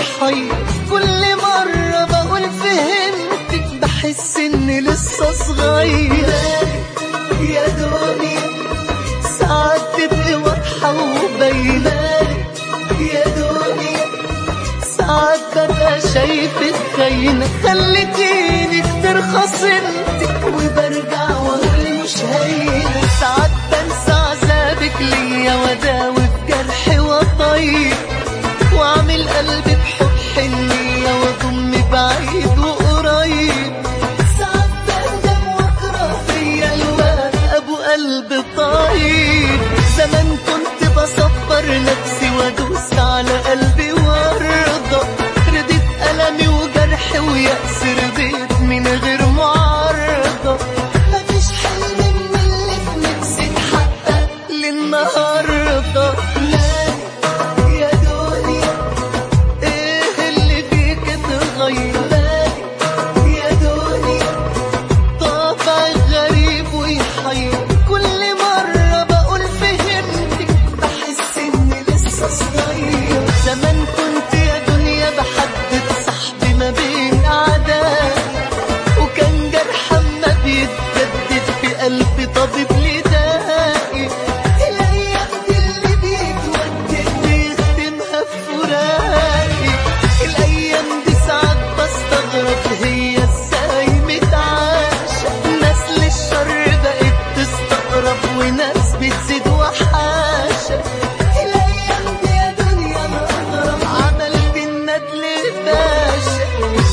ويحير. كل مرة بقول فهمتك بحس اني لسه صغير. يا دنيا ساعات تبقي واضحة وباينة. يا دنيا ساعات ببقى شايفك خاينة. خليتيني كتير خصمتك وبرجع واقول مش هينة. ساعات بنسى عذابك ليا واداوي بجرحي وطيب واعمل قلبي بحب حنية واضم بعيد وقريب. ساعات بندم واكره فيا الواد ابو قلب طيب. زمان كنت بصبر نفسي وادوس على قلبي وارضى. رضيت ألمي وجرحي ويأس رضيت من غير معارضة. مفيش حلم من اللي في نفسي اتحقق للنهاردة. لا يا دنيا ايه اللي فيك اتغير. لا يا دنيا طبعك غريب ويحير. كل مرة بقول فهمتك بحس اني لسه صغير. زمان كنت يا دنيا بحدد صاحبي ما بين اعدائي وكان جرح اما بيتجدد في قلبي طبيب لدائي. الايام دي اللي بيتودد بيختمها في فراقي. الايام دي ساعات بستغرب هي ازاي متعاشة. ناس للشر بقت تستغرب وناس بتزيد وحاشة. الايام دي يا دنيا انا اغرب عملت الندل باشا.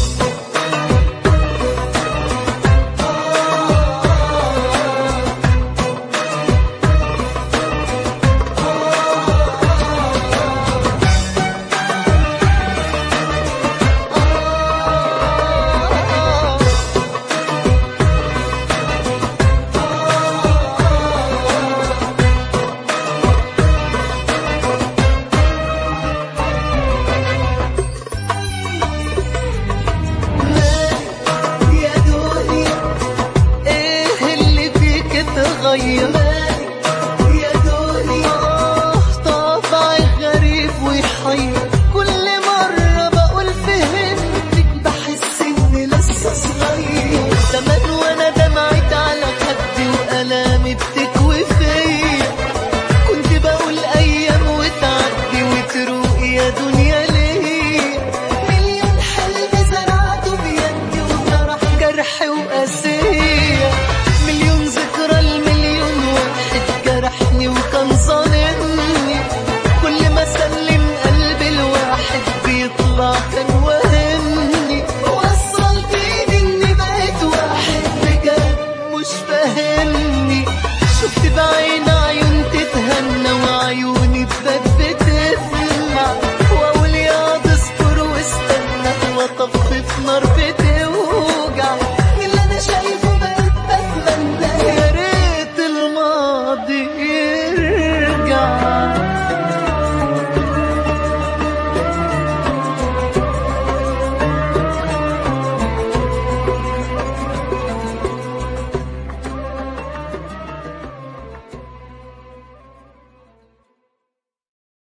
يا دنيا ايه اللي فيك اتغير. يا دنيا طبعك غريب ويحير. كل مرة بقول فهمتك بحس اني لسه صغير. زمان وانا دمعت على خدي وألامي بتكوي فيا. كنت بقول ايام وتعدي وتروق يا دنيا ليه. مليون حلم زرعته بيدي وجرح جرحي وقاسية. مليون ذكرى المليون واحد جرحني وكان ظالمني. كل ما سلم قلبي الواحد بيطلع كان وهمني. وصلت ايدي اني بقيت واحد بجد مش فاهمني. شفت بعين عيون تتهنى وعيوني تبدل